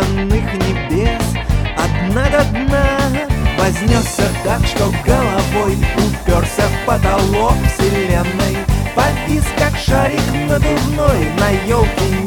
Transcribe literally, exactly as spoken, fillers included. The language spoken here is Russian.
родных небес. Одна до дна вознесся так, что головой уперся в потолок вселенной. Повис, как шарик надувной, на елке